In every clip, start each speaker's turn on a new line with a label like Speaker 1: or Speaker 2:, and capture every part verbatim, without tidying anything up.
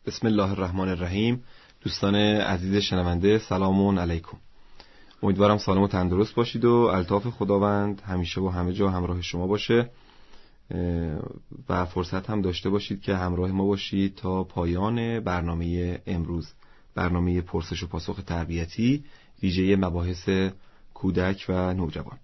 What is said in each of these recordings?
Speaker 1: بسم الله الرحمن الرحیم. دوستان عزیز شنونده سلام علیکم. امیدوارم سالم و تندرست باشید و الطاف خداوند همیشه و همه جا همراه شما باشه و فرصت هم داشته باشید که همراه ما باشید تا پایان برنامه امروز، برنامه پرسش و پاسخ تربیتی ویژه مباحث کودک و نوجوان.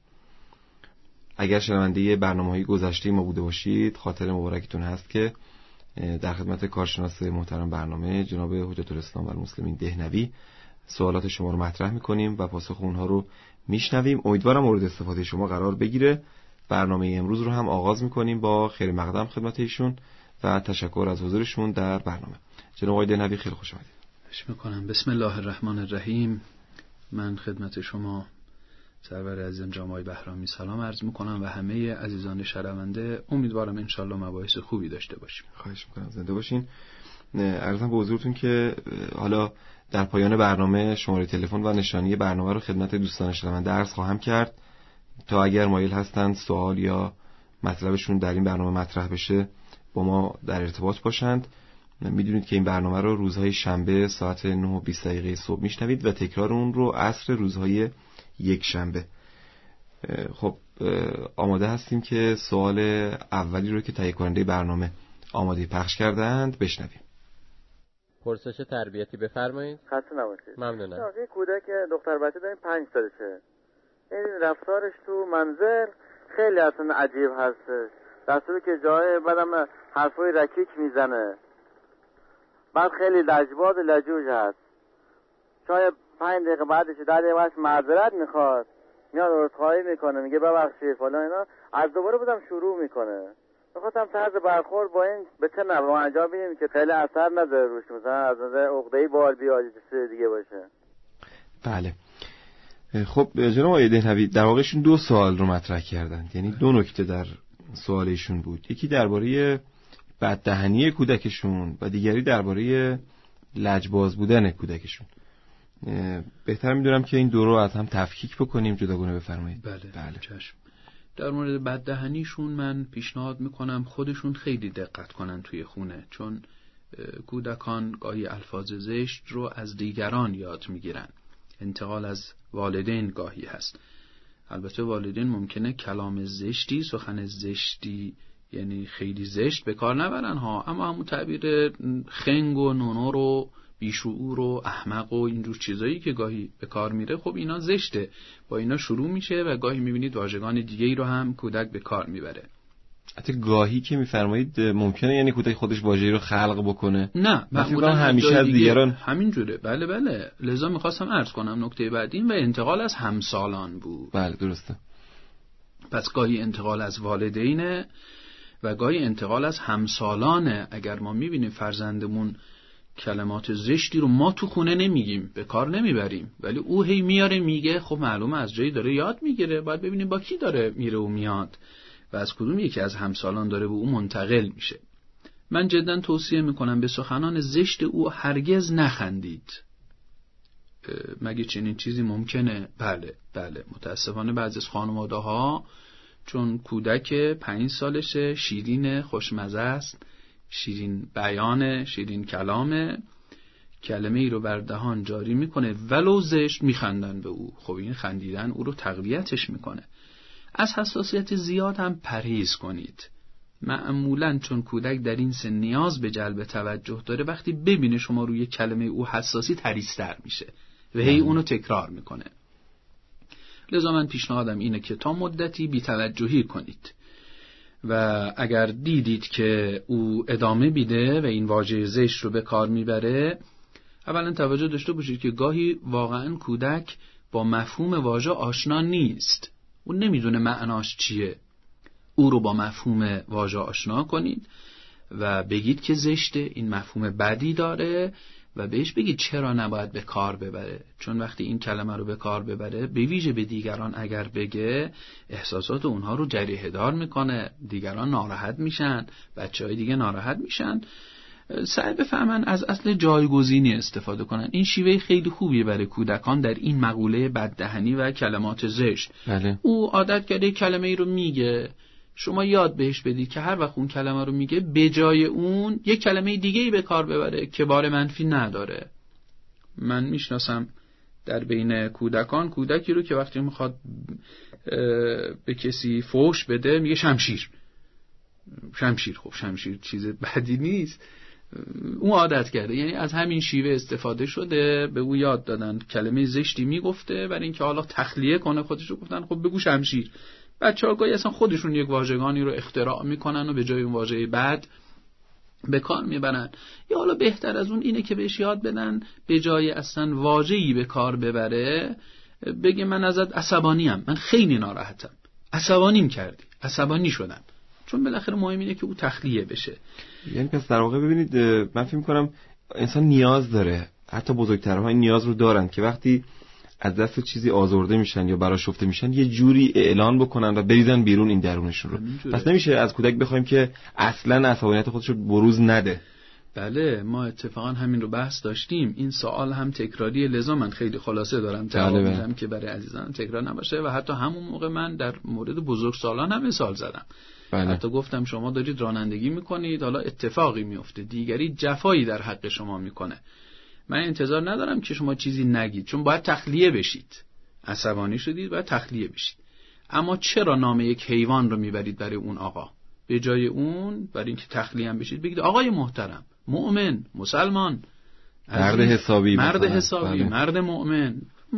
Speaker 1: اگر شنونده برنامه‌های گذشته ما بوده باشید خاطر مبارکتون هست که در خدمت کارشناس محترم برنامه جناب حجت الاسلام و المسلمین دهنوی سوالات شما رو مطرح می‌کنیم و پاسخ اونها رو میشنویم. امیدوارم مورد استفاده شما قرار بگیره. برنامه امروز رو هم آغاز می‌کنیم با خیر مقدم خدمت ایشون و تشکر از حضورشون در برنامه. جناب آقای دهنوی خیلی خوش آمدید.
Speaker 2: خوش می‌کنم. بسم الله الرحمن الرحیم. من خدمت شما سرور عزیزم جناب آقای بهرامی سلام عرض می‌کنم و همه عزیزان شنونده. امیدوارم انشالله مباحث خوبی داشته باشیم.
Speaker 1: خواهش می‌کنم زنده باشین. عرضم به حضورتون که حالا در پایان برنامه شماره تلفن و نشانی برنامه رو خدمت دوستان شنونده عرض خواهم کرد تا اگر مایل هستند سوال یا مطلبشون در این برنامه مطرح بشه با ما در ارتباط باشند. میدونید که این برنامه رو روزهای شنبه ساعت نه و بیست دقیقه صبح میشنوید و تکرار اون رو عصر روزهای یک شنبه. خب آماده هستیم که سوال اولی رو که تهیه کننده برنامه آماده پخش کردند بشنویم.
Speaker 3: پرسش تربیتی بفرمایید.
Speaker 4: خسته نباشید.
Speaker 3: ممنونم.
Speaker 4: یه کودک دختر بچه داریم پنج سالشه. این رفتارش تو منزل خیلی اصلا عجیب هستش. دستوری که جای بعدم حرفای رکیک میزنه. بعد خیلی لجباز و لجوج هست. شاید پنج دقیقه بعدش در یه وقت معذرت میخواد. میاد عذرخواهی میکنه میگه ببخشید فلان اینا. از دوباره بودم شروع میکنه. میخواستم طرز برخورد با این به چه نوع انجام بدیم که خیلی اثر نداره روش، مثلا از نظر عقده‌ای بال بیاد چیز دیگه باشه.
Speaker 1: بله. خب جناب آقای دهنوی در واقعشون دو سوال رو مطرح کردند، یعنی دو نکته در سوالشون بود. یکی درباره بددهنی کودکشون و دیگری درباره لجباز بودن کودکشون. بهتر میدونم که این دو رو از هم تفکیک بکنیم، جداگانه بفرمایید.
Speaker 2: بله بله چشم. در مورد بددهنیشون من پیشنهاد میکنم خودشون خیلی دقت کنن توی خونه، چون کودکان گاهی الفاظ زشت رو از دیگران یاد میگیرن. انتقال از والدین گاهی هست. البته والدین ممکنه کلام زشتی، سخن زشتی یعنی خیلی زشت به کار نبرن ها، اما همون تعبیر خنگ و نونو رو بیشعور و احمق و اینجور چیزایی که گاهی به کار میره، خب اینا زشته. با اینا شروع میشه و گاهی میبینید واژگان دیگه ای رو هم کودک به کار میبره.
Speaker 1: حتی گاهی که میفرمایید ممکنه یعنی کودک خودش واژه‌ای رو خلق بکنه؟
Speaker 2: نه معمولا
Speaker 1: همیشه از دیگران
Speaker 2: همین جوره. بله بله. لذا میخواستم عرض کنم نکته بعدی و انتقال از همسالان بود.
Speaker 1: بله درسته.
Speaker 2: پس گاهی انتقال از والدینه و گاهی انتقال از همسالانه. اگر ما میبینیم فرزندمون کلمات زشتی رو ما تو خونه نمیگیم، به کار نمیبریم، ولی او هی میاره میگه، خب معلومه از جایی داره یاد میگیره. باید ببینیم با کی داره میره و میاد و از کدوم یکی از همسالان داره به او منتقل میشه. من جدا توصیه میکنم به سخنان زشت او هرگز نخندید. مگه چنین چیزی ممکنه؟ بله بله. متاسفانه بعضی از خانواده ها چون کودک پنج سالشه شیرین خوشمزه است، شیرین بیان، شیرین کلامه، کلمه ای رو بر دهان جاری میکنه ولو زشت میخندن به او. خب این خندیدن او رو تقویتش میکنه. از حساسیت زیاد هم پرهیز کنید. معمولاً چون کودک در این سن نیاز به جلب توجه داره، وقتی ببینه شما روی کلمه او حساسی تریزتر میشه و هی اونو تکرار میکنه. لذا من پیشنهادم اینه که تا مدتی بی‌توجهی کنید و اگر دیدید که او ادامه بیده و این واژه زشت رو به کار میبره، اولا توجه داشته باشید که گاهی واقعا کودک با مفهوم واژه آشنا نیست. اون نمیدونه معناش چیه. او رو با مفهوم واژه آشنا کنید و بگید که زشته، این مفهوم بدی داره و بهش بگید چرا نباید به کار ببره. چون وقتی این کلمه رو به کار ببره، به ویژه به دیگران اگر بگه، احساسات اونها رو جریحه دار میکنه، دیگران ناراحت میشن، بچهای دیگه ناراحت میشن. سعی بفهمن از اصل جایگزینی استفاده کنن. این شیوه خیلی خوبیه برای کودکان در این مقوله بددهنی و کلمات زشت.
Speaker 1: بله.
Speaker 2: او عادت کرده کلمه ای رو میگه، شما یاد بهش بدید که هر وقت اون کلمه رو میگه به جای اون یک کلمه دیگه‌ای به کار ببره که بار منفی نداره. من میشناسم در بین کودکان کودکی رو که وقتی میخواد به کسی فحش بده میگه شمشیر. شمشیر خب شمشیر چیز بدی نیست، اون عادت کرده، یعنی از همین شیوه استفاده شده، به او یاد دادن کلمه زشتی میگفته برای اینکه حالا تخلیه کنه خودش رو، گفتن خب بگو شمشیر. بچه‌ها گاهی اصلا خودشون یک واژگانی رو اختراع میکنن و به جای اون واژه بد به کار میبرن. یا حالا بهتر از اون اینه که بهش یاد بدن به جای اصلا واژه‌ای به کار ببره بگه من ازت عصبانیم، من خیلی ناراحتم، عصبانیم کردی، عصبانی شدم. چون بالاخره مهم اینه که او تخلیه بشه.
Speaker 1: یعنی پس در واقع ببینید من فکر می‌کنم انسان نیاز داره، حتی بزرگترها این نیاز رو دارن که وقتی از دست چیزی آزرده میشن یا برآشفته میشن یه جوری اعلان بکنن و بریزن بیرون این درونشون رو. پس نمیشه از کودک بخوایم که اصلا عصبانیت خودش رو بروز نده.
Speaker 2: بله ما اتفاقا همین رو بحث داشتیم. این سوال هم تکراری، لذا من خیلی خلاصه دارم جواب میدم که برای عزیزان تکرار نباشه. و حتی همون موقع من در مورد بزرگسالان هم مثال زدم. بله. حتی گفتم شما دارید رانندگی میکنید، حالا اتفاقی میفته، دیگری جفایی در حق شما میکنه، من انتظار ندارم که شما چیزی نگید، چون باید تخلیه بشید. عصبانی شدید باید تخلیه بشید. اما چرا نام یک حیوان رو میبرید برای اون آقا؟ به جای اون برای اینکه تخلیه هم بشید بگید آقای محترم، مؤمن، مسلمان،
Speaker 1: مرد حسابی،
Speaker 2: مرد حسابی، مرد مؤمن.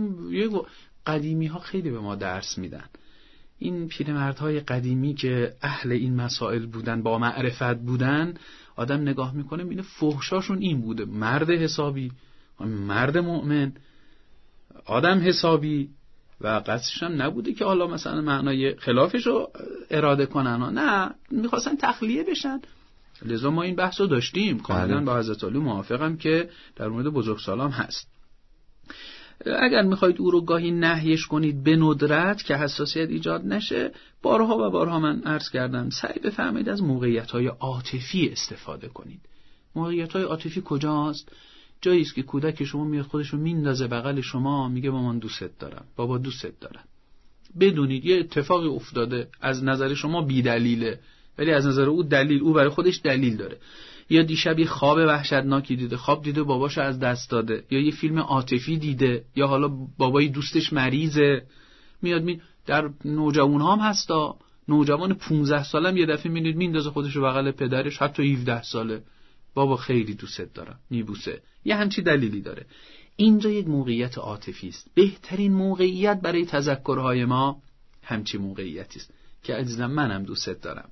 Speaker 2: قدیمی ها خیلی به ما درس میدن. این پیرمردهای قدیمی که اهل این مسائل بودن، با معرفت بودن، آدم نگاه میکنه میبینه فحشاشون این بوده: مرد حسابی، مرد مؤمن، آدم حسابی. و قصدش هم نبوده که حالا مثلا معنای خلافش رو اراده کنن، نه، میخواستن تخلیه بشن. لذا ما این بحث رو داشتیم. کاملا با حضرت علی موافقم که در مورد بزرگسالان هست. اگر میخواید او رو گاهی نهیش کنید به ندرت که حساسیت ایجاد نشه، بارها و بارها من عرض کردم سعی بفرمایید از موقعیت‌های عاطفی استفاده کنید. موقعیت‌های عاطفی کجاست؟ جایی است که کودک شما میاد خودش رو میندازه بغل شما، میگه مامان دوستت دارم، بابا دوستت دارم. بدونید یه اتفاقی افتاده، از نظر شما بی دلیله ولی از نظر او دلیل، او برای خودش دلیل داره. یا دیشب یه خواب وحشتناکی دیده، خواب دیده باباشو از دست داده، یا یه فیلم عاطفی دیده، یا حالا بابای دوستش مریضه، میاد می در نوجوان هم هستا، نوجوان پونزده ساله هم یه دفعه میبینید میندازه خودش رو بغل پدرش، حتی هفده ساله، بابا خیلی دوستت دارم، میبوسه. یه همچی دلیلی داره. اینجا یک موقعیت عاطفی است. بهترین موقعیت برای تذکرهای ما همچی موقعیتی است که عزیزم منم دوستت دارم.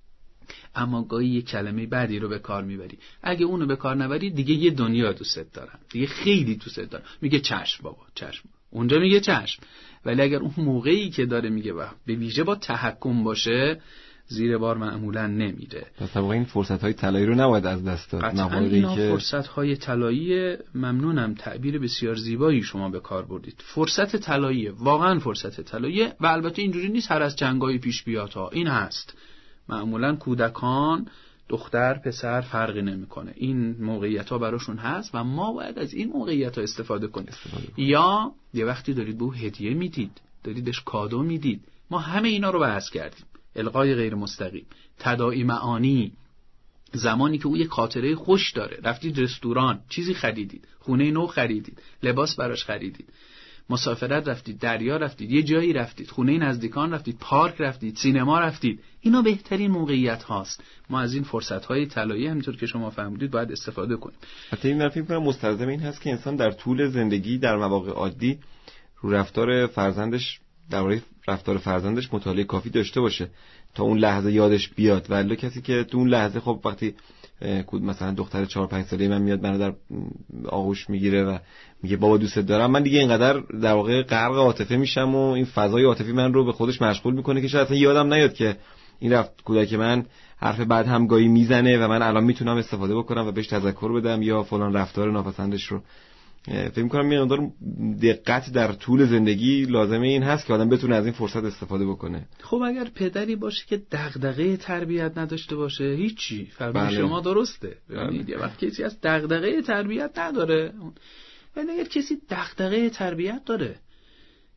Speaker 2: اما گاهی یه کلمه بعدی رو به کار میبری، اگه اونو به کار نبری دیگه یه دنیا دوستت دارم، دیگه خیلی دوستت دارم، میگه چشم بابا چشم، اونجا میگه چشم. ولی اگر اون موقعی که داره میگه و به ویژه با تحکم باشه، زیر بار معمولا نمیره.
Speaker 1: پس طبعا این فرصت‌های طلایی رو نباید از دست داد.
Speaker 2: مواردی که فرصت‌های طلایی، ممنونم، تعبیر بسیار زیبایی شما به کار بردید. فرصت طلایی، واقعا فرصت طلایی. و البته اینجوری نیست هر از چنگای پیش بیاد ها، این هست. معمولا کودکان، دختر پسر فرقی نمیکنه، این موقعیت ها براشون هست و ما باید از این موقعیت ها استفاده کنیم. استفاده یا یه وقتی دارید به او هدیه میدید، دارید بهش کادو میدید، ما همه اینا رو بحث کردیم. القای غیر مستقیم، تداعی معانی، زمانی که او یک خاطره خوش داره، رفتید رستوران، چیزی خریدید، خونه نو خریدید، لباس براش خریدید، مسافرت رفتید، دریا رفتید، یه جایی رفتید، خونه نزدیکان رفتید، پارک رفتید، سینما رفتید، اینا بهترین موقعیت هاست. ما از این فرصت های طلایی همینطور که شما فهمیدید باید استفاده کنیم.
Speaker 1: حتی این فکر کنم مستلزم این هست که انسان در طول زندگی در مواقع عادی رو رفتار فرزندش، درباره رفتار فرزندش مطالعه کافی داشته باشه تا اون لحظه یادش بیاد. ولی کسی که تو اون لحظه خب وقتی کود مثلا دختر چهار پنج ساله من میاد منو در آغوش میگیره و میگه بابا دوست دارم، من دیگه اینقدر در واقع غرق عاطفه میشم و این فضای عاطفی من رو به خودش مشغول میکنه که شاید اصلا یادم نیاد که این رفت کودک من حرف بعد هم گاهی میزنه و من الان میتونم استفاده بکنم و بهش تذکر بدم یا فلان رفتار ناپسندش رو. فکر می‌کنم یه مقدار دقت در طول زندگی لازمه این هست که آدم بتونه از این فرصت استفاده بکنه.
Speaker 2: خب اگر پدری باشه که دغدغه تربیت نداشته باشه، هیچی، فرمان شما درسته. ببینید یه وقت کسی از دغدغه تربیت نداره، ولی اگر کسی دغدغه تربیت داره،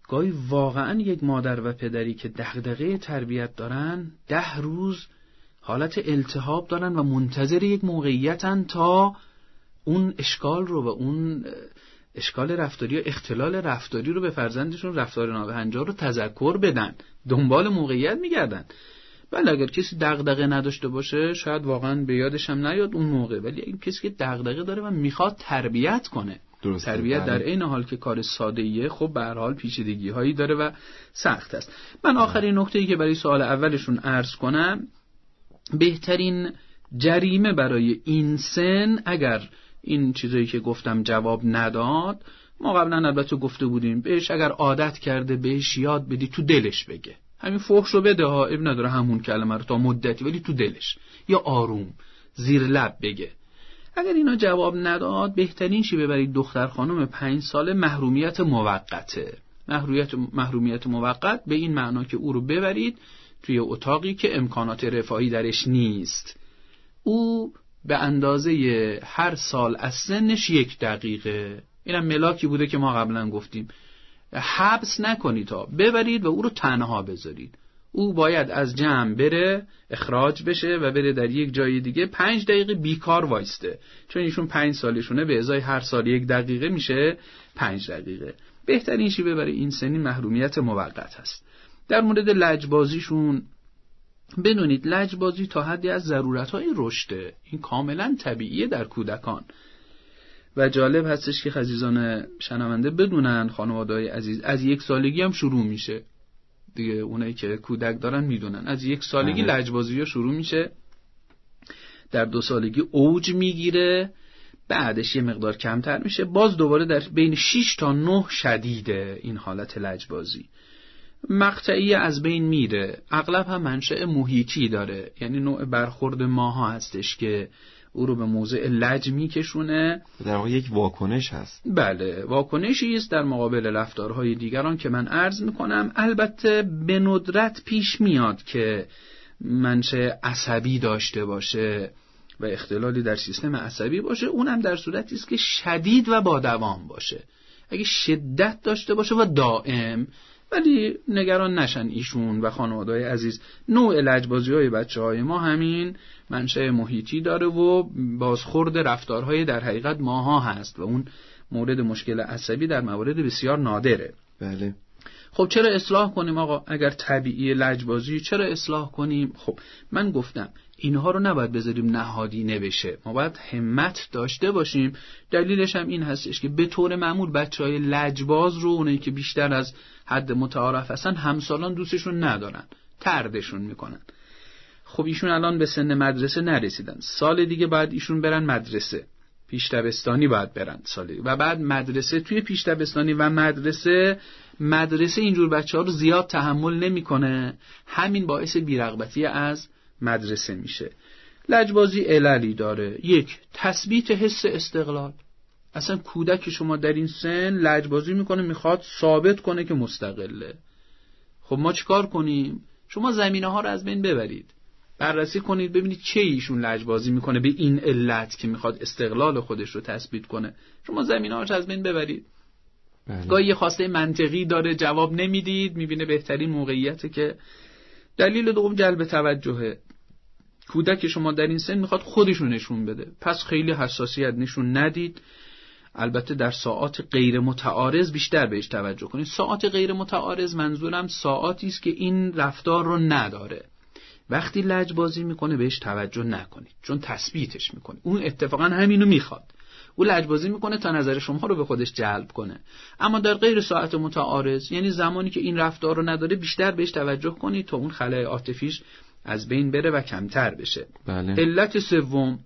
Speaker 2: گاهی واقعا یک مادر و پدری که دغدغه تربیت دارن ده روز حالت التهاب دارن و منتظر یک موقعیتن تا اون اشکال رو و اون اشکال رفتاری یا اختلال رفتاری رو به فرزندشون، رفتار نابهنجار رو تذکر بدن، دنبال موقعیت میگردن. بله اگر کسی دغدغه نداشته باشه شاید واقعا به یادش هم نیاد اون موقع، ولی این کسی که دغدغه داره و میخواد تربیت کنه، درسته. تربیت در عین حال که کار ساده‌ایه خب به هر حال پیچیدگی‌هایی داره و سخت است. من آخرین نکته‌ای که برای سوال اولشون عرض کنم، بهترین جریمه برای این سن اگر این چیزایی که گفتم جواب نداد، ما قبلا البته گفته بودیم بهش اگر عادت کرده بهش یاد بدی تو دلش بگه، همین فحشو بده ها، اب نداره همون کلمه رو تا مدتی، ولی تو دلش یا آروم زیر لب بگه. اگر اینا جواب نداد، بهترین چی ببرید دختر خانم پنج ساله محرومیت موقته. محرومیت محرومیت موقت به این معنا که او رو ببرید توی اتاقی که امکانات رفاهی درش نیست. او به اندازه هر سال از سنش یک دقیقه، اینم ملاکی بوده که ما قبلا گفتیم، حبس نکنید تا ببرید و او رو تنها بذارید. او باید از جمع بره، اخراج بشه و بره در یک جای دیگه پنج دقیقه بیکار وایسته، چون ایشون پنج سالشونه، به ازای هر سال یک دقیقه میشه پنج دقیقه. بهترین چی ببره این سنی محرومیت موقت هست. در مورد لجبازیشون بدونید لجبازی تا حدی از ضرورت‌های رشده، این کاملا طبیعیه در کودکان و جالب هستش که عزیزان شنونده بدونن، خانواده‌های عزیز، از یک سالگی هم شروع میشه دیگه. اونایی که کودک دارن میدونن از یک سالگی لجبازی ها شروع میشه، در دو سالگی اوج میگیره، بعدش یه مقدار کمتر میشه، باز دوباره در بین شش تا نه شدیده این حالت لجبازی. مقطعی از بین میره، اغلب هم منشأ محیطی داره، یعنی نوع برخورد ماها هستش که او رو به موضع لج میکشونه.
Speaker 1: در واقع یک واکنش هست.
Speaker 2: بله، واکنشی است در مقابل رفتارهای دیگران که من عرض میکنم. البته به ندرت پیش میاد که منشأ عصبی داشته باشه و اختلالی در سیستم عصبی باشه، اونم در صورتی است که شدید و با دوام باشه. اگه شدت داشته باشه و دائم، ولی نگران نشن ایشون و خانواده‌های عزیز، نوع لجبازی‌های بچه‌های ما همین منشأ محیطی داره و بازخورد رفتارهای در حقیقت ماها هست و اون مورد مشکل عصبی در موارد بسیار نادره.
Speaker 1: بله.
Speaker 2: خب چرا اصلاح کنیم آقا؟ اگر طبیعی لجبازی چرا اصلاح کنیم؟ خب من گفتم اینها رو نباید بذاریم نهادینه بشه، ما باید همت داشته باشیم. دلیلش هم این هستش که به طور معمول بچهای لجباز رو، اونایی که بیشتر از حد متعارف هستن، همسالان دوستشون ندارن، طردشون میکنن. خب ایشون الان به سن مدرسه نرسیدن، سال دیگه باید ایشون برن مدرسه، پیش دبستانی باید برن سال دیگه، و بعد مدرسه. توی پیش دبستانی و مدرسه مدرسه اینجور بچه‌ها رو زیاد تحمل نمیکنه، همین باعث بی‌رغبتی از مدرسه میشه. لجبازی عللی داره. یک، تثبیت حس استقلال. اصلا کودک شما در این سن لجبازی میکنه، میخواد ثابت کنه که مستقله. خب ما چیکار کنیم؟ شما زمینه ها رو از بین ببرید، بررسی کنید ببینید چه ایشون لجبازی میکنه به این علت که میخواد استقلال خودش رو تثبیت کنه. شما زمینه هاش از بین ببرید. بله. گاهی یه خواسته منطقی داره جواب نمیدید، میبینه بهترین موقعیته که. دلیل دوم جلب توجهه. کودک شما در این سن میخواد خودشو نشون بده، پس خیلی حساسیت نشون ندید. البته در ساعات غیر متعارض بیشتر بهش توجه کنید. ساعات غیر متعارض منظورم ساعاتی است که این رفتار رو نداره. وقتی لجبازی میکنه بهش توجه نکنید، چون تثبیتش میکنه. اون اتفاقا همینو میخواد. او لجبازی میکنه تا نظر شما رو به خودش جلب کنه. اما در غیر ساعت متعارض، یعنی زمانی که این رفتار رو نداره، بیشتر بهش توجه کنید تا اون خلأ عاطفیش از بین بره و کمتر بشه.
Speaker 1: بله.
Speaker 2: علت سوم،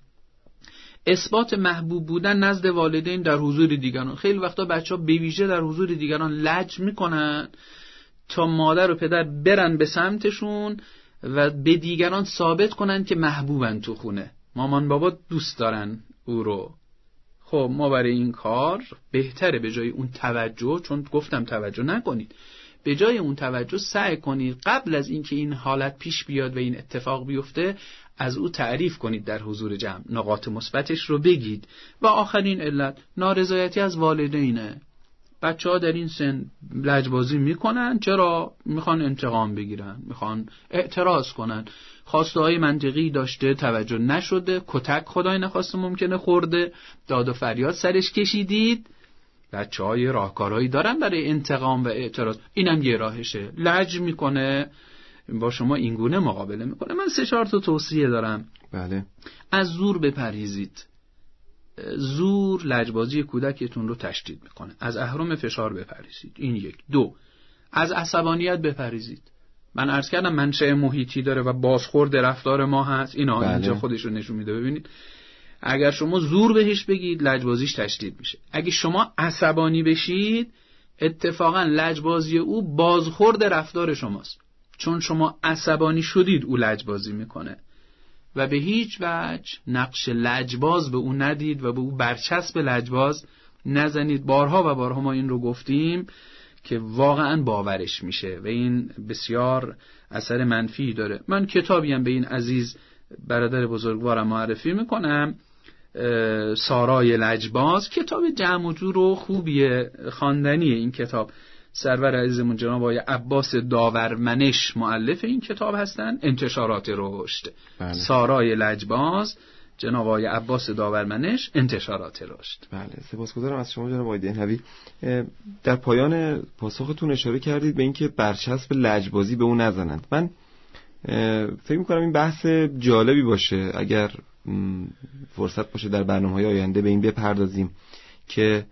Speaker 2: اثبات محبوب بودن نزد والدین در حضور دیگران. خیلی وقتا بچه‌ها به ویژه در حضور دیگران لج میکنن تا مادر و پدر برن به سمتشون و به دیگران ثابت کنن که محبوبن تو خونه، مامان بابا دوست دارن او رو. خب ما برای این کار بهتره به جای اون توجه، چون گفتم توجه نکنید، به جای اون توجه سعی کنید قبل از اینکه این حالت پیش بیاد و این اتفاق بیفته از او تعریف کنید در حضور جمع، نقاط مثبتش رو بگید. و آخرین علت، نارضایتی از والدینه. بچه‌ها در این سن لجبازی میکنن. چرا؟ میخوان انتقام بگیرن، میخوان اعتراض کنن، خواسته های منطقی داشته توجه نشده، کتک خدای نخواسته ممکنه خورده، داد و فریاد سرش کشیدید. بچه‌های راهکارهایی دارن برای انتقام و اعتراض، اینم یه راهشه. لج میکنه، با شما اینگونه مقابله میکنه. من سه چهار تا توصیه دارم.
Speaker 1: بله.
Speaker 2: از زور بپرهیزید. زور لجبازی کودکتون رو تشدید میکنه. از اهرم فشار بپرهیزید. این یک. دو، از عصبانیت بپرهیزید. من عرض کردم منشأ محیطی داره و بازخورد رفتار ما هست. اینا بله. اینجا خودش رو نشون میده. ببینید اگر شما زور بهش بگید لجبازیش تشدید میشه. اگه شما عصبانی بشید اتفاقا لجبازی او بازخورد رفتار شماست. چون شما عصبانی شدید او لجبازی میکنه و به هیچ وجه نقش لجباز به او ندید و به او برچسب لجباز نزنید. بارها و بارها ما این رو گفتیم که واقعا باورش میشه و این بسیار اثر منفی داره. من کتابی هم به این عزیز برادر بزرگوارم معرفی میکنم، سارای لجباز. کتاب جمع و جور و خوبیه، خواندنیه این کتاب. سرور عزیزمون جناب آقای عباس داورمنش مؤلف این کتاب هستن. انتشارات رشد. بله. سارای لجباز جناب آقای عباس داورمنش، انتشارات رشد.
Speaker 1: بله، سپاسگزارم از شما جناب آقای دهنوی. در پایان پاسختون اشاره کردید به اینکه برچسب لجبازی به اون نزنند. من فکر می‌کنم این بحث جالبی باشه اگر فرصت باشه در برنامه‌های آینده به این بپردازیم که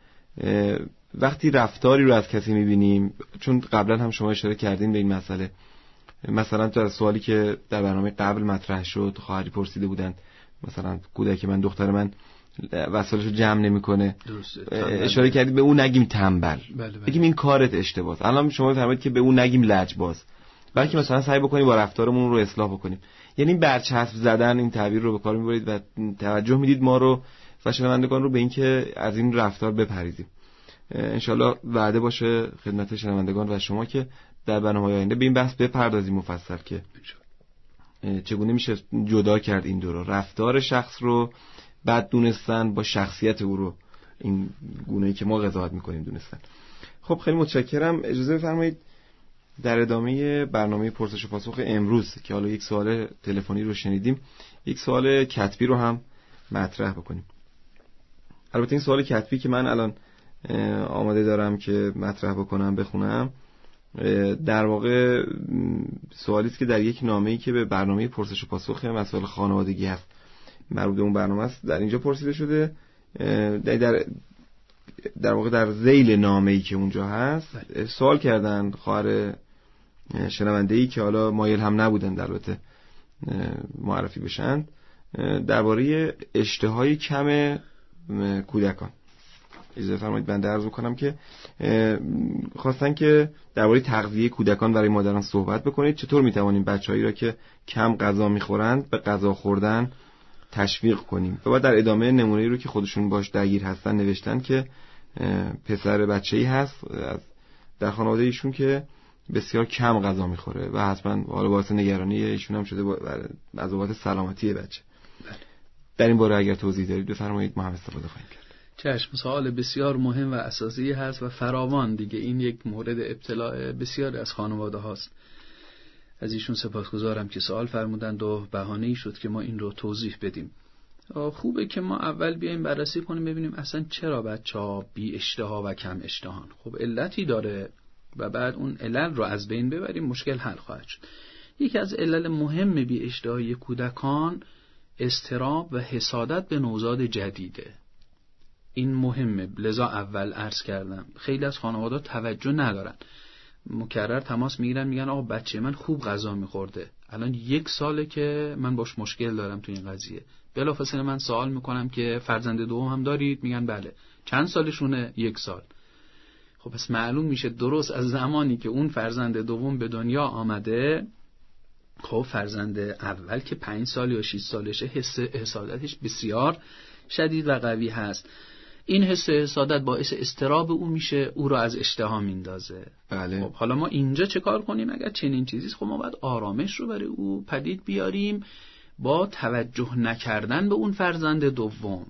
Speaker 1: وقتی رفتاری رو از کسی می‌بینیم، چون قبلا هم شما اشاره کردین به این مسئله، مثلا تو از سوالی که در برنامه قبل مطرح شد خواهری پرسیده بودند مثلا کودک من دختر من وسایلشو جمع نمی‌کنه، اشاره کردید به اون نگیم تنبل، بله بله. بگیم این کارت اشتباهه. الان شما فرمایید که به اون نگیم لجباز، بلکه مثلا سعی بکنیم با رفتارمون رو اصلاح بکنیم. یعنی برچسب زدن این تعبیر رو به کار می‌برید و توجه میدید ما رو و شنوندگان رو به اینکه از این رفتار بپرهیزیم. انشالله وعده باشه خدمت شنوندگان و شما که در برنامه‌های آینده به این بحث بپردازیم مفصل که چگونه میشه جدا کرد این دو رو، رفتار شخص رو بد دونستن با شخصیت او رو این گونه‌ای که ما قضاوت می‌کنیم دونستن. خب خیلی متشکرم. اجازه بفرمایید در ادامه برنامه پرسش و پاسخ امروز که حالا یک سوال تلفنی رو شنیدیم، یک سوال کتبی رو هم مطرح بکنیم. البته این سوال کتبی که من الان آماده دارم که مطرح بکنم بخونم در واقع سوالی است که در یک نامه‌ای که به برنامه پرسش و پاسخ مسائل خانوادگی هست مربوط به اون برنامه است در اینجا پرسیده شده. در در واقع در ذیل نامه‌ای که اونجا هست سوال کردن خواهر شنونده‌ای که حالا مایل هم نبودن البته معرفی بشن درباره اشتهای کم کودکان. اجازه فرمایید بنده عرض می‌کنم که خواستن که درباره تغذیه کودکان برای مادران صحبت بکنید. چطور می‌توانیم بچه‌هایی را که کم غذا می‌خورند به غذا خوردن تشویق کنیم. و بعد در ادامه نمونه‌ای رو که خودشون باش درگیر هستن نوشتن که پسر بچه‌ای هست در خانواده ایشون که بسیار کم غذا می‌خوره و حتما حالا باعث نگرانی ایشون هم شده از بابت سلامتی بچه. در این باره اگر توضیح دارید بفرمایید، ما هم استفاده خواهیم کرد.
Speaker 2: چشم. سوال بسیار مهم و اساسی هست و فراوان دیگه. این یک مورد ابتلاع بسیاری از خانواده هاست. از ایشون سپاسگزارم که سوال فرمودند و بهانه‌ای شد که ما این رو توضیح بدیم. خوبه که ما اول بیایم بررسی کنیم ببینیم اصلا چرا بچه‌ها بی اشتها و کم اشتهان. خب علتی داره و بعد اون علل رو از بین ببریم مشکل حل خواهد شد. یکی از علل مهم بی اشتهایی کودکان اضطراب و حسادت به نوزاد جدیده. این مهمه، لذا اول عرض کردم خیلی از خانواده توجه ندارن، مکرر تماس میگیرن میگن آقا بچه من خوب غذا میخورده، الان یک ساله که من باش مشکل دارم تو این قضیه. بلافاصله من سوال میکنم که فرزند دوم هم دارید؟ میگن بله. چند سالشونه؟ یک سال. خب پس معلوم میشه درست از زمانی که اون فرزند دوم به دنیا آمده، خب فرزند اول که پنج سال یا شش سالشه حس حسادتش بسیار شدید و قوی هست. این حس حسادت باعث اضطراب او میشه، او رو از اشتها میندازه.
Speaker 1: بله.
Speaker 2: خب حالا ما اینجا چه کار کنیم اگر چنین چیزیست؟ خب ما باید آرامش رو برای او پدید بیاریم با توجه نکردن به اون فرزند دوم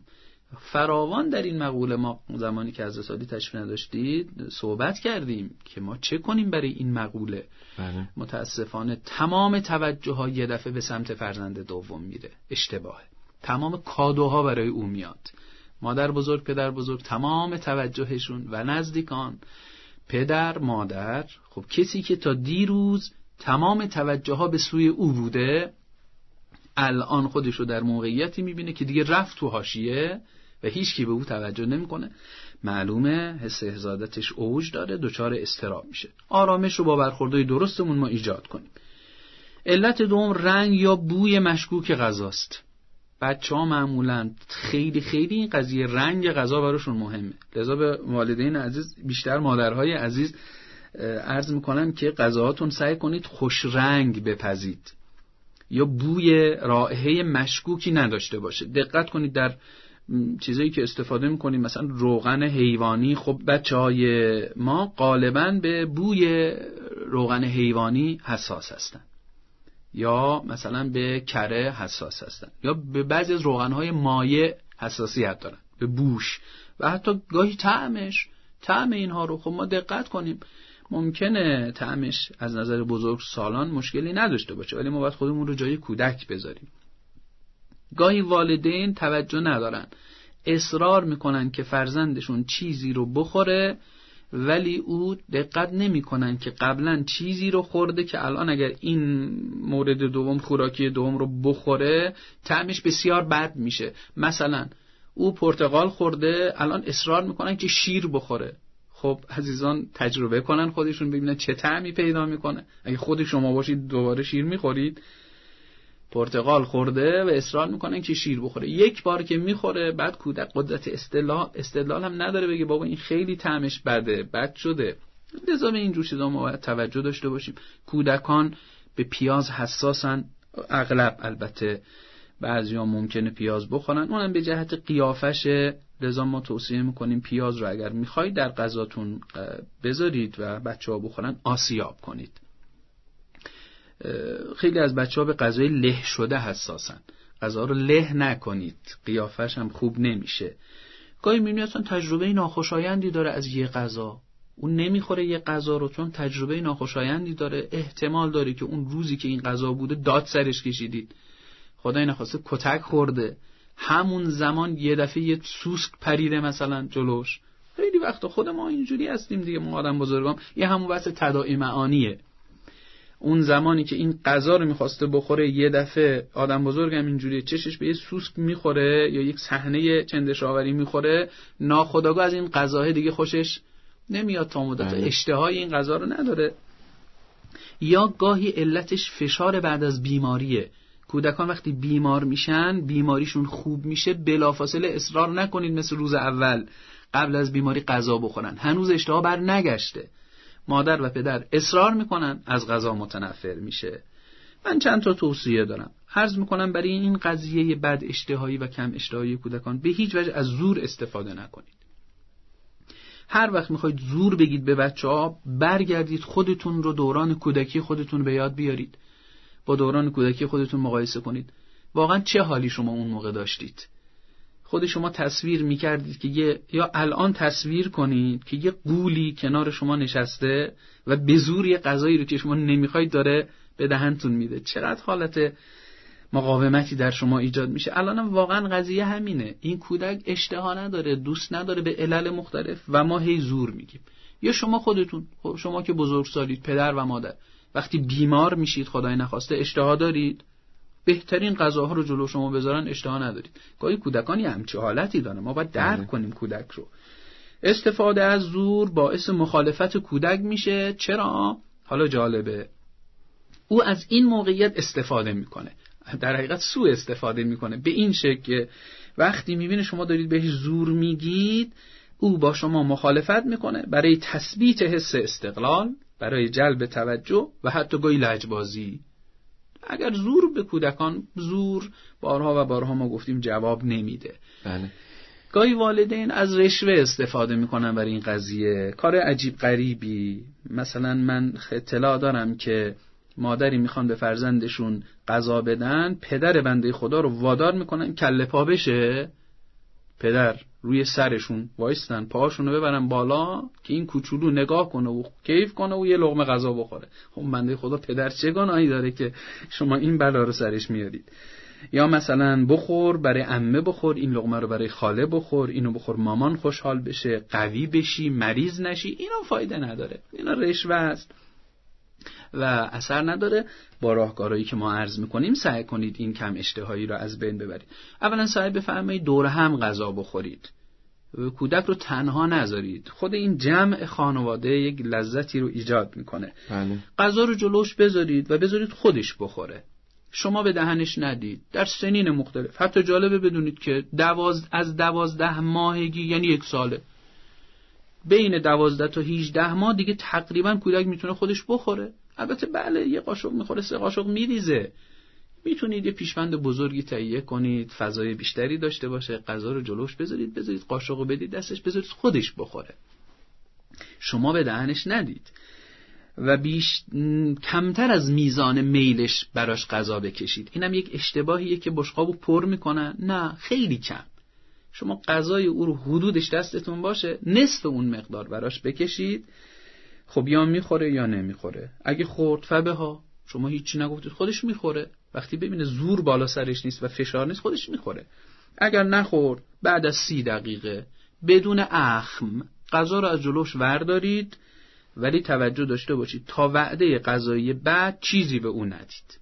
Speaker 2: فراوان در این مقوله ما زمانی که حضرت عالی تشریف نداشتید صحبت کردیم که ما چه کنیم برای این مقوله.
Speaker 1: بله.
Speaker 2: متاسفانه تمام توجه ها یه دفعه به سمت فرزند دوم میره، اشتباهه. تمام کادوها برای او میاد. مادر بزرگ، پدر بزرگ، تمام توجهشون و نزدیکان، پدر، مادر، خب کسی که تا دیروز تمام توجه ها به سوی او بوده، الان خودشو در موقعیتی میبینه که دیگه رفت تو حاشیه و هیچ کی به او توجه نمیکنه. معلومه حس حسادتش اوج داره، دچار اضطراب میشه. آرامش رو با برخوردهای درستمون ما ایجاد کنیم. علت دوم رنگ یا بوی مشکوک غذاست. بچه‌ها معمولاً خیلی خیلی این قضیه رنگ غذا براشون مهمه. لذا به والدین عزیز، بیشتر مادرهای عزیز، عرض میکنم که غذاهاتون سعی کنید خوش رنگ بپزید یا بوی رائحه مشکوکی نداشته باشه. دقت کنید در چیزایی که استفاده میکنیم، مثلا روغن حیوانی، خب بچهای ما غالباً به بوی روغن حیوانی حساس هستن یا مثلا به کره حساس هستن یا به بعضی از روغنهای مایع حساسیت دارن، به بوش و حتی گاهی طعمش. طعم اینها رو خب ما دقت کنیم، ممکنه طعمش از نظر بزرگسالان مشکلی نداشته باشه، ولی ما باید خودمون رو جای کودک بذاریم. گاهی والدین توجه ندارن، اصرار میکنن که فرزندشون چیزی رو بخوره، ولی او دقت نمیکنن که قبلا چیزی رو خورده که الان اگر این مورد دوم، خوراکی دوم رو بخوره، طعمش بسیار بد میشه. مثلا او پرتقال خورده، الان اصرار میکنن که شیر بخوره. خب عزیزان تجربه کنن خودشون، ببینن چه طعمی پیدا میکنه. اگه خود شما باشید دوباره شیر میخورید؟ پرتقال خورده و اصرار میکنن که شیر بخوره. یک بار که میخوره، بعد کودک قدرت استدلال استدلال هم نداره بگه بابا این خیلی طعمش بده، بد شده. لذا به این جور چیزا ما باید توجه داشته باشیم. کودکان به پیاز حساسن، اغلب، البته بعضیا ممکنه پیاز بخورن، اونم به جهت قیافشه. لذا ما توصیه میکنیم پیاز رو اگر میخواید در غذاتون بذارید و بچه‌ها بخورن، آسیاب کنید. خیلی از بچه‌ها به غذای له شده حساسن. غذا رو له نکنید، قیافش هم خوب نمیشه. گاهی می‌بینید اصلا تجربه ناخوشایندی داره از یه غذا، اون نمیخوره یه غذا رو چون تجربه ناخوشایندی داره. احتمال داره که اون روزی که این غذا بوده داد سرش کشیدید، خدای نخواسته کتک خورده، همون زمان یه دفعه یه سوسک پریده مثلا جلوش. خیلی وقتا خود ما اینجوری هستیم دیگه، ما آدم بزرگام. یه همون بحث تداعی معانیه. اون زمانی که این غذا رو میخواسته بخوره، یه دفعه آدم بزرگم اینجوریه، چشش به یه سوسک میخوره یا یک صحنه چندشاوری میخوره، ناخودآگاه از این غذا دیگه خوشش نمیاد، تا مدت اشتهای این غذا رو نداره. یا گاهی علتش فشار بعد از بیماریه. کودکان وقتی بیمار میشن، بیماریشون خوب میشه، بلافاصله اصرار نکنید مثل روز اول قبل از بیماری غذا بخورن، هنوز اشتها بر نگشته. مادر و پدر اصرار میکنن، از غذا متنفر میشه. من چند تا توصیه دارم. عرض میکنم برای این قضیه بد اشتهایی و کم اشتهایی کودکان به هیچ وجه از زور استفاده نکنید. هر وقت میخواید زور بگید به بچه‌ها، برگردید خودتون رو، دوران کودکی خودتون به یاد بیارید. با دوران کودکی خودتون مقایسه کنید. واقعا چه حالی شما اون موقع داشتید؟ خود شما تصویر میکردید که یه، یا الان تصویر کنید که یه غولی کنار شما نشسته و به زور یه غذایی رو که شما نمیخواید داره به دهنتون میده. چقدر حالت مقاومتی در شما ایجاد میشه. الانم واقعا قضیه همینه. این کودک اشتها نداره، دوست نداره به علل مختلف و ما هی زور میگیم. یا شما خودتون، شما که بزرگسالید، پدر و مادر، وقتی بیمار میشید خدای نخواسته، اشتها دارید، بهترین غذاها رو جلو شما بذارن، اشتها ندارید. گاهی کودکان یه همچی حالتی داره، ما باید درک کنیم کودک رو. استفاده از زور باعث مخالفت کودک میشه. چرا؟ حالا جالبه، او از این موقعیت استفاده میکنه، در حقیقت سوء استفاده میکنه به این شکل که وقتی میبینه شما دارید بهش زور میگید، او با شما مخالفت میکنه برای تثبیت حس استقلال، برای جلب توجه و حتی گاهی لجبازی. اگر زور به کودکان، زور بارها و بارها ما گفتیم جواب نمیده.
Speaker 1: بله.
Speaker 2: گاهی والدین از رشوه استفاده میکنن برای این قضیه، کار عجیب غریبی. مثلا من اطلاع دارم که مادری میخوان به فرزندشون غذا بدن، پدر بنده خدا رو وادار میکنن کله پا بشه، پدر روی سرشون وایستن، پاهاشون رو ببرن بالا که این کوچولو نگاه کنه و کیف کنه و یه لقمه غذا بخوره. خب بنده خدا پدر چه گناهی داره که شما این بلا رو سرش میارید؟ یا مثلا بخور برای عمه بخور، این لقمه رو برای خاله بخور، اینو بخور مامان خوشحال بشه، قوی بشی، مریض نشی. اینا فایده نداره، اینا رشوه است و اثر نداره. با راهکارهایی که ما عرض میکنیم سعی کنید این کم اشتهایی رو از بین ببرید. اولا سعی بفرمایید دور هم غذا بخورید، کودک رو تنها نذارید. خود این جمع خانواده یک لذتی رو ایجاد میکنه.
Speaker 1: بله.
Speaker 2: غذا رو جلوش بذارید و بذارید خودش بخوره، شما به دهنش ندید. در سنین مختلف، حتی جالبه بدونید که دواز از دوازده ماهگی یعنی یک ساله، بین دوازده تا هجده ماه دیگه تقریبا کودک میتونه خودش بخوره. البته بله یه قاشق میخوره، سه قاشق میریزه. میتونید یه پیشبند بزرگی تهیه کنید، فضای بیشتری داشته باشه، غذا رو جلوش بذارید، بذارید قاشقو بدید دستش، بذارید خودش بخوره، شما به دهنش ندید و بیش کمتر از میزان میلش براش غذا بکشید. اینم یک اشتباهیه که بشقابو پر میکنن. نه، خیلی کم. شما غذای او رو حدودش دستتون باشه، نصف اون مقدار براش بکشید. خب یا میخوره یا نمیخوره. اگه خورد فبه ها، شما هیچی نگفتید، خودش میخوره. وقتی ببینه زور بالا سرش نیست و فشار نیست، خودش میخوره. اگر نخورد، بعد از سی دقیقه بدون اخم غذا رو از جلوش وردارید، ولی توجه داشته باشید تا وعده غذایی بعد چیزی به اون ندید.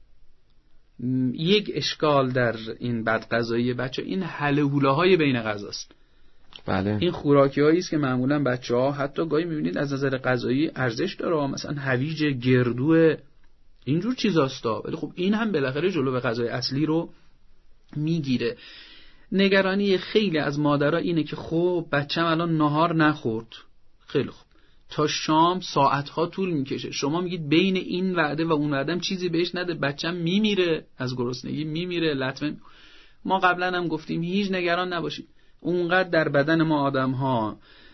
Speaker 2: یک اشکال در این بد غذایی بچه این هله هولاهای بین غذاست.
Speaker 1: بله.
Speaker 2: این خوراکی هایی است که معمولا بچه‌ها حتی گاهی می‌بینید از نظر غذایی ارزش داره، مثلا هویج، گردو، اینجور چیزاستا، ولی خب این هم بالاخره جلو غذای اصلی رو میگیره. نگرانی خیلی از مادرها اینه که خب بچه‌م الان نهار نخورد، خیلی خوب، تا شام ساعتها طول میکشه، شما میگید بین این وعده و اون وعده چیزی بهش نده، بچه‌م میمیره از گرسنگی، میمیره لطمه. ما قبلا هم گفتیم هیچ نگران نباشید، اونقدر در بدن ما آدم‌ها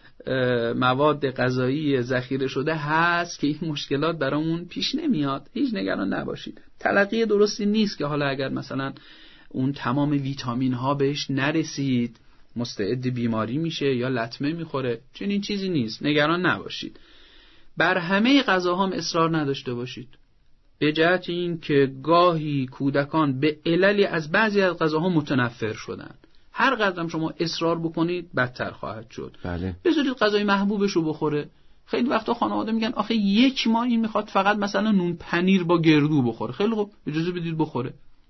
Speaker 2: مواد غذایی ذخیره شده هست که این مشکلات برامون پیش نمیاد، هیچ نگران نباشید. تلقی درستی نیست که حالا اگر مثلا اون تمام ویتامین ها بهش نرسید مستعد بیماری میشه یا لطمه میخوره، چنین چیزی نیست، نگران نباشید. بر همه غذاها هم اصرار نداشته باشید، به جهت این که گاهی کودکان به عللی از بعضی از غذاها متنفر شدن. هر قدرم شما اصرار بکنید بدتر خواهد شد.
Speaker 1: بله.
Speaker 2: بذارید غذای محبوبش رو بخوره. خیلی وقتا خانواده میگن آخه یک ماه این میخواد فقط مثلا نون پنیر با گردو بخوره. خیلی خوب، اجازه بدید بخوره.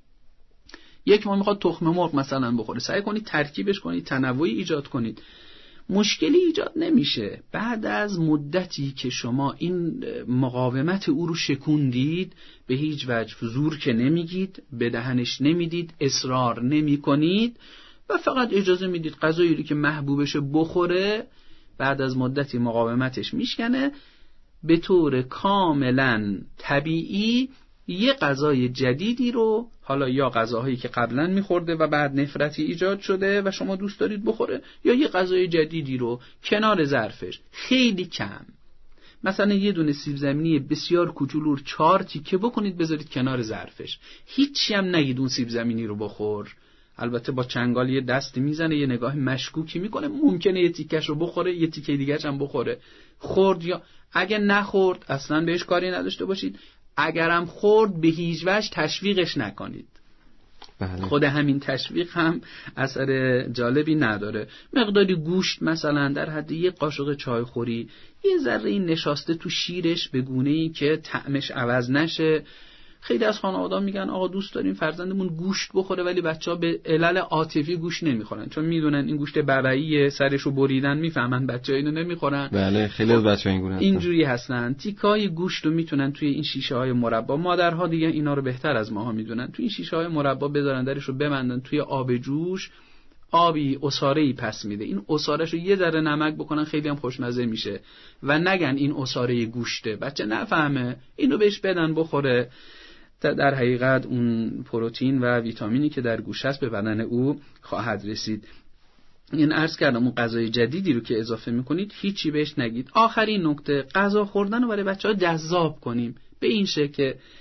Speaker 2: یک ماه میخواد تخم مرغ مثلا بخوره. سعی کنید ترکیبش کنید، تنوعی ایجاد کنید. مشکلی ایجاد نمیشه. بعد از مدتی که شما این مقاومت او رو شکوندید، به هیچ وجه زور که نمیگید، به دهنش نمیدید، اصرار نمی کنید و فقط اجازه میدید غذایی رو که محبوبش بخوره، بعد از مدتی مقاومتش میشکنه، به طور کاملا طبیعی یه غذای جدیدی رو، حالا یا غذاهایی که قبلا میخورده و بعد نفرتی ایجاد شده و شما دوست دارید بخوره، یا یه غذای جدیدی رو کنار ظرفش خیلی کم، مثلا یه دونه سیب زمینی بسیار کوچولو چهار تیکه بکنید بذارید کنار ظرفش، هیچی هم نگید اون سیب زمینی رو بخور. البته با چنگال یه دستی میزنه، یه نگاه مشکوکی میکنه، ممکنه یه تیکش رو بخوره، یه تیکه دیگه‌ش هم بخوره. خورد یا اگه نخورد اصلا بهش کاری نداشته باشید، اگرم خورد به هیچ وجه تشویقش نکنید. بله. خود همین تشویق هم اثر جالبی نداره. مقداری گوشت مثلا در حد یه قاشق چای خوری، یه ذره این نشاسته تو شیرش به گونه‌ای که طعمش عوض نشه. خیلی از خانواده‌ها میگن آقا دوست داریم فرزندمون گوشت بخوره، ولی بچه‌ها به علل عاطفی گوشت نمیخورن، چون میدونن این گوشت ببعیه، سرشو بریدن، میفهمن بچه‌ها اینو نمیخورن.
Speaker 1: بله خیلی از بچه‌ها اینجوری هستن.
Speaker 2: اینجوری هستن. تیکای گوشت رو میتونن توی این شیشه‌های مربا، مادرها دیگه اینا رو بهتر از ماها میدونن، توی این شیشه‌های مربا بذارن، درشو ببندن توی آب جوش، آبی عصاره‌ای پس میده، این عصاره‌شو یه ذره نمک بکنن، خیلی هم خوشمزه میشه و نگن این عصاره گوشته، بچه نفهمه، اینو بهش بدن بخوره. در حقیقت اون پروتئین و ویتامینی که در گوشت است به بدن او خواهد رسید. این عرض کردم اون غذای جدیدی رو که اضافه میکنید هیچی بهش نگید. آخرین نکته، غذا خوردن رو برای بچه‌ها جذاب کنیم به این شکل که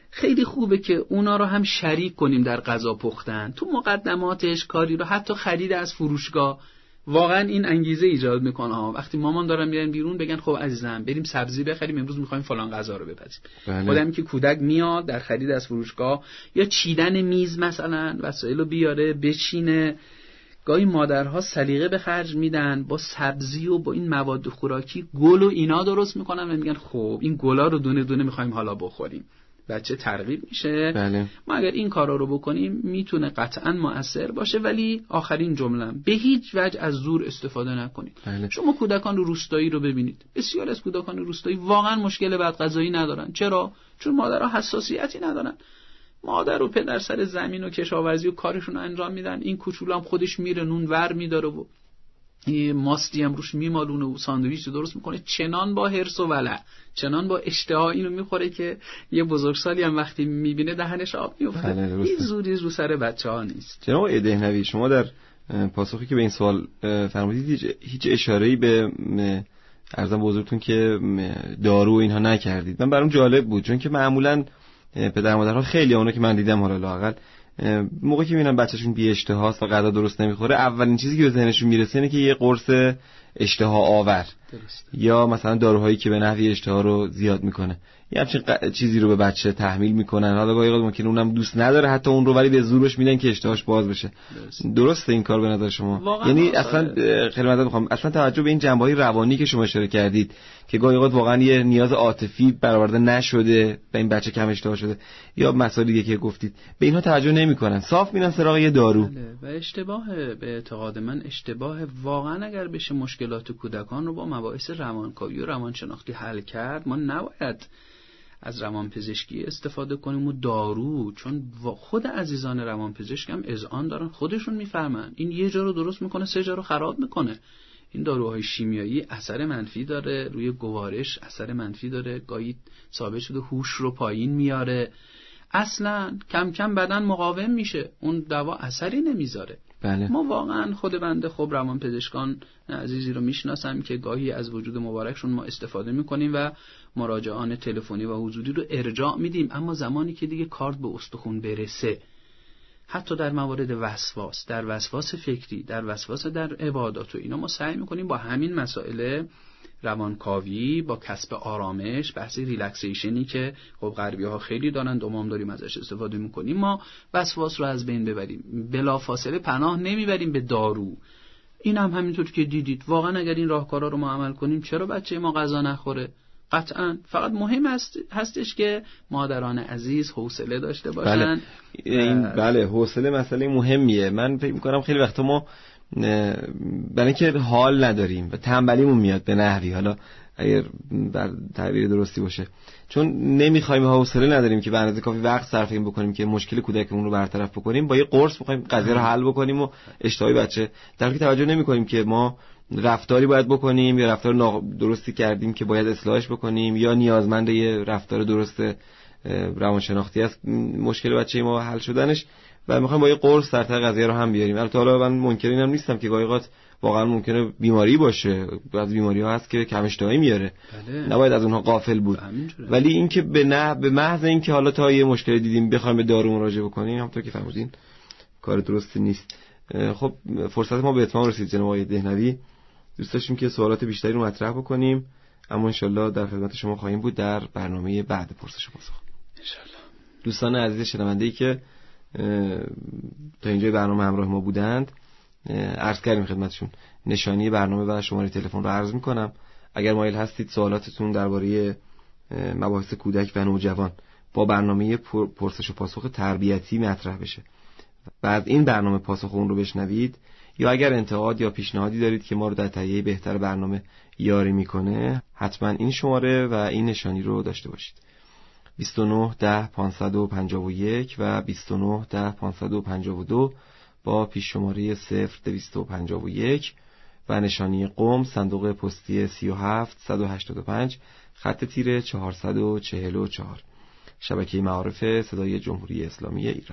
Speaker 2: خیلی خوبه که اونا رو هم شریک کنیم در غذا پختن، تو مقدماتش کاری رو، حتی خرید از فروشگاه. واقعا این انگیزه ایجاد میکنه ها. وقتی مامان دارن میرن بیرون بگن خب عزیزم بریم سبزی بخریم، امروز میخوایم فلان غذا رو بپزیم. بله. خودم که کودک میاد در خرید از فروشگاه یا چیدن میز مثلا وسایلو بیاره بچینه، گاهی مادرها سلیقه به خرج میدن با سبزی و با این مواد خوراکی گل و اینا درست میکنن و میگن خب این گلا رو دونه دونه میخوایم حالا بخوریم. بچه ترغیب میشه.
Speaker 1: بله.
Speaker 2: ما اگر این کارا رو بکنیم میتونه قطعا مؤثر باشه، ولی آخرین جمله‌ام به هیچ وجه از زور استفاده نکنید.
Speaker 1: بله.
Speaker 2: شما کودکان روستایی رو ببینید، بسیار از کودکان روستایی واقعا مشکل بدغذایی ندارن. چرا؟ چون مادرها حساسیتی ندارن. مادر و پدر سر زمین و کشاورزی و کارشون رو انجام میدن، این کوچولو هم خودش میره نون ور میداره و یه ماستی هم روش میمالونه و ساندویچ رو درست میکنه، چنان با حرص و ولع، چنان با اشتها اینو میخوره که یه بزرگسالی هم وقتی میبینه دهنش آب میفته. این زوری رو سر بچه‌ها نیست.
Speaker 1: جناب دهنوی، شما در پاسخی که به این سوال فرمودید هیچ اشاره‌ای به عرضم بزرگتون که دارو اینها نکردید. من برام جالب بود، چون که معمولاً پدر مادرها خیلی اونا که من دیدم حالا لااقل موقعی که میبینن بچه‌شون بی اشتهاست و غذا درست نمیخوره، اولین چیزی که به ذهنشون میرسه اینه که یه قرص اشتها آور درست. یا مثلا داروهایی که به نحوی اشتها رو زیاد میکنه، یه همچین ق... چیزی رو به بچه تحمیل میکنن. حالا گاهی اوقات ممکنه اونم دوست نداره حتی اون رو، ولی به زورش میدن که اشتهاش باز بشه. درست. درسته این کار به نظر شما؟ یعنی اصلا خیلی مدد میخوام اصلا توجه به این جنبه‌های روانی که شما اشاره کردید که گاهی اوقات واقعا یه نیاز عاطفی برآورده نشده، به این بچه کم اشتها شده، یا مسائل دیگه که گفتید، به اینها توجه نمیکنن، صاف میرن سراغ یه دارو.
Speaker 2: بله. و اشتباه به اعتقاد من اشتباه واقعا اگر بشه مشکلات کودکان رو با مباحث روانکاوی و روانشناختی حل کرد، ما نباید از روانپزشکی استفاده کنیم و دارو، چون خود عزیزان روانپزشک هم اذعان دارن، خودشون میفهمن این یه جا رو درست میکنه سه جا رو خراب میکنه. این داروهای شیمیایی اثر منفی داره روی گوارش، اثر منفی داره، گاهی ثابت شده هوش رو پایین میاره، اصلا کم کم بدن مقاوم میشه، اون دوا اثری نمیذاره.
Speaker 1: بله.
Speaker 2: ما واقعا خود بنده خب روانپزشکان عزیزی رو میشناسم که گاهی از وجود مبارکشون ما استفاده میکنیم و مراجعان تلفنی و حضوری رو ارجاع میدیم، اما زمانی که دیگه کارت به استخوان برسه، حتی در موارد وسواس، در وسواس فکری، در وسواس در عبادات و اینا، ما سعی میکنیم با همین مسائل روانکاوی، با کسب آرامش، بحث ریلکسیشنی که خب غربی‌ها خیلی دارن، دوام داریم ازش استفاده میکنیم، ما وسواس رو از بین ببریم. بلافاصله پناه نمیبریم به دارو. این هم همینطور که دیدید، واقعا اگر این راهکارا رو ما عمل کنیم چرا بچه ما غذا نخوره؟ قطعا. فقط مهم است هستش که مادران عزیز حوصله داشته باشن.
Speaker 1: بله. این بله حوصله مسئله مهمیه. من فکر می‌کنم خیلی وقتا ما برای اینکه حال نداریم و تنبلیمون میاد به نحوی، حالا اگر بر تعبیر درستی باشه، چون نمیخوایم، حوصله نداریم که به اندازه کافی وقت صرف این بکنیم که مشکل کودکمون رو برطرف بکنیم، با یه قرص بخوایم قضیه رو حل بکنیم و اشتهای بچه، در حالی که توجه نمی‌کنیم که ما رفتاری باید بکنیم یا رفتار درستی کردیم که باید اصلاحش بکنیم، یا نیازمند یه رفتار درست روانشناختی است مشکل بچه ما حل شدنش، و میخوایم با یه قرص سرتر قضیه رو هم بیاریم. البته حالا من منکر اینم نیستم که گاهی اوقات واقعا ممکنه بیماری باشه، بعضی بیماری‌ها هست که کم اشتهایی میاره. بله. نباید از اونها غافل بود. ولی اینکه به نه به محض اینکه حالا تا یه مشکل دیدیم بخوایم به دارو مراجعه بکنیم، همونطور که فرمودین کار درستی نیست. خب فرصت ما به اتمام رسید جناب آقای دهنوی. دوست داشتیم که سوالات بیشتری رو مطرح بکنیم، اما انشالله در خدمت شما خواهیم بود در برنامه بعد پرسش و پاسخ.
Speaker 2: انشالله. دوستان
Speaker 1: عزیز شنونده‌ای که تا اینجای برنامه همراه ما بودند، عرض کردیم خدمتشون نشانی برنامه و شماره تلفن رو عرض میکنم. اگر مایل هستید سوالاتتون درباره مباحث کودک و نوجوان با برنامه پرسش و پاسخ تربیتی مطرح بشه و از این برنامه پاسخ اون رو بشنوید، یا اگر انتقاد یا پیشنهادی دارید که ما رو در تهیه بهتر برنامه یاری میکنه، حتما این شماره و این نشانی رو داشته باشید: بیست و نه ده پانصد و پنجاه و یک و بیست و نه ده پانصد و پنجاه و دو با پیش شماره صفر دویست و پنجاه و یک و نشانی قم، صندوق پستی سی و هفت صد و هشتاد و پنج، خط تیره چهارصد و چهل و چهار، شبکه معارف صدای جمهوری اسلامی ایران.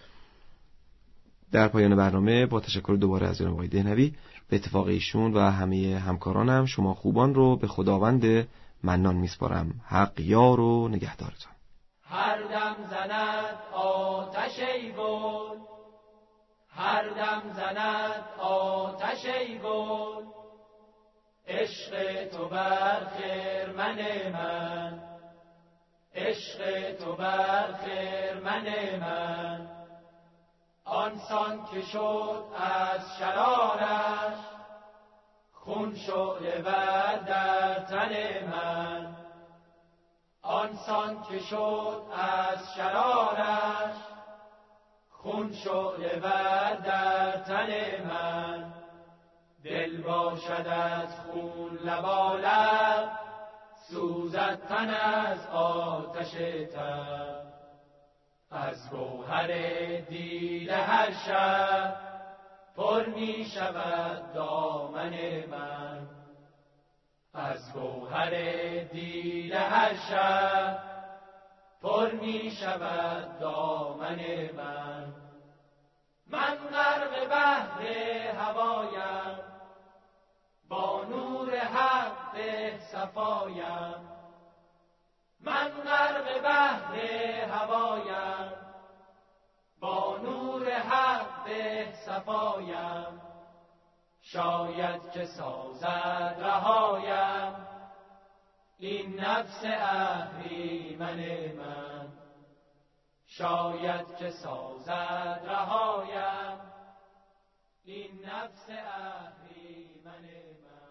Speaker 1: در پایان برنامه با تشکر دوباره از جناب آقای دهنوی، به اتفاق ایشون و همه همکارانم شما خوبان رو به خداوند منان میسپارم. حق یار و نگهدارتان.
Speaker 5: هر دم زند آتش ای گل، هر دم زند آتش ای گل، عشق تو بر خرمن من، عشق تو بر خرمن من. آنسان که شد از شرارش، خون شعله ور در تن من. آنسان که شد از شرارش، خون شعله ور در تن من. دل باشد از خون لبالب، سوزد تن از آتش تب. از گوهر دیده هر شب، پر می شود دامن من. از گوهر دیده هر شب، پر می شود دامن من. من غرق بحر هوایم، با نور حق به صفایم. من غرق بحر هوایم، با نور حق به صفایم. شاید که سازد رهایم، این نفس اهریمن من. شاید که سازد رهایم، این نفس اهریمن من.